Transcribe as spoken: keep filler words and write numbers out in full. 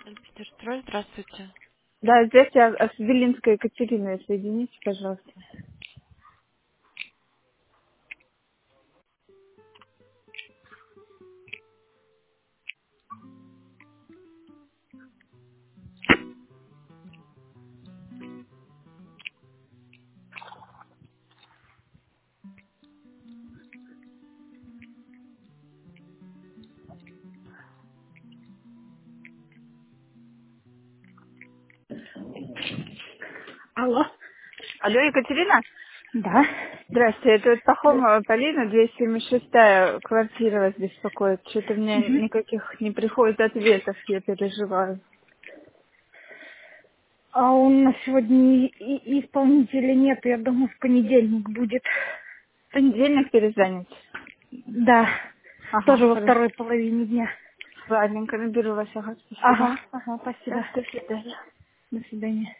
Санкт-Петербург, здравствуйте. Да, здесь я с Белинской Екатериной, соедините, пожалуйста. Алло. Алло, Екатерина? Да. Здравствуйте, это вот Пахомова Полина, двести семьдесят шестая квартира вас беспокоит. Что-то мне Мгм. никаких не приходит ответов, я переживаю. А у нас сегодня и, и исполнителя нет, я думаю, в понедельник будет. В понедельник перезвонить. Да. Ага, Тоже во хорошо. второй половине дня. Ладненько, наберу вас, ага, спасибо. Ага, ага, Всё, спасибо. до свидания. До свидания.